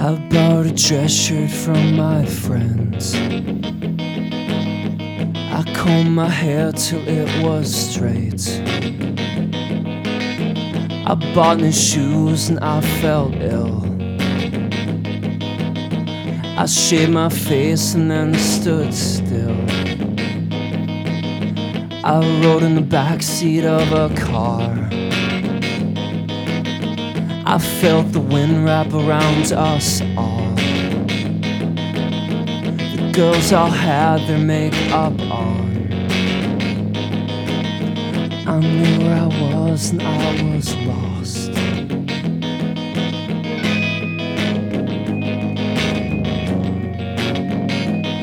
I bought a dress shirt from my friends. I combed my hair till it was straight. I bought new shoes and I felt ill. I shaved my face and then stood still. I rode in the backseat of a car. I felt the wind wrap around us all. The girls all had their makeup on. I knew where I was and I was lost.